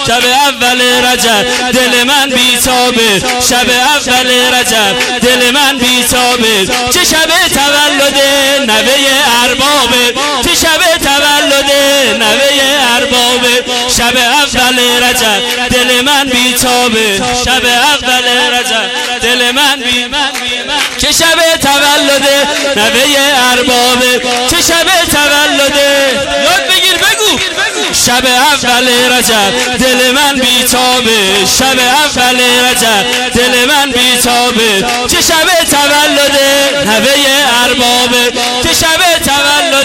شب اول رجب دل من بیتابه، شب اول رجب دل من بیتابه. چه شب تولد نوه اربابه، چه شب تولد نوه اربابه. شب اول رجب دل من بیتابه، شب اول رجب دل من چه شب تولد نوه اربابه، چه شب تولد. یاد بگیر بگو. شب اول رجب دل من بیتابه، شب اول رجب دل من بیتابه. چه شب تولد نوه اربابه، چه شب تولد.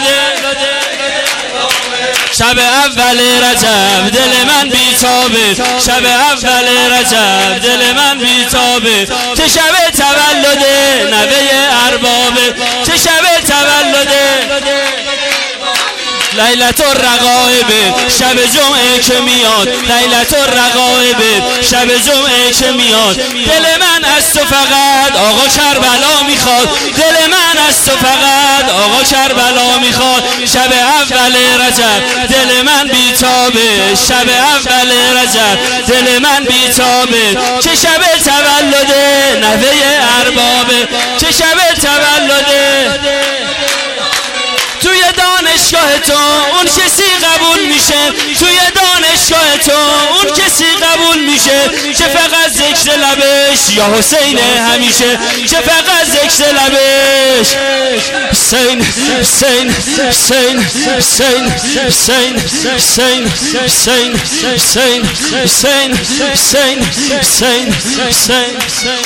شب اول رجب دل من بیتابه، شب اول رجب دل من بیتابه. چه شب تولد نوه اربابه، چه شب تولد. لیلت الرغائب شب جمعه که میاد، لیلت الرغائب شب جمعه که میاد. دل من از تو فقط آقا کربلا میخواد، دل من از تو فقط آقا کربلا میخواد. شب اول رجب دل من بیتابه، شب اول رجب دل من بیتابه. چه شب تولد نوه اربابه، چه شب تولد. توی دانشگاه تو اون کسی قبول میشه، توی دانشگاه تو اون کسی قبول میشه که فقط ذکر لبش یا حسین همیشه، که فقط ذکر لبش حسین حسین حسین حسین حسین حسین حسین حسین حسین حسین حسین حسین.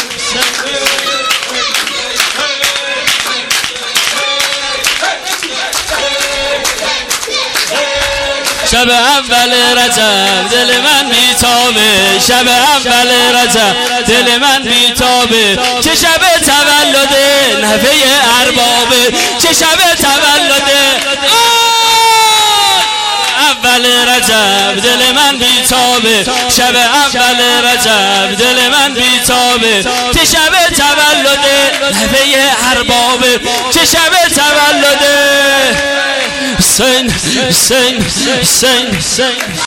شب اول رجب دل من بیتابه، شب اول رجب دل من بیتابه. چه شب تولد نوه اربابه، چه شب تولد. اول رجب دل من بیتابه، شب اول رجب دل من بیتابه. چه شب تولد نوه اربابه، چه شب تولد. حسین حسین حسین حسین.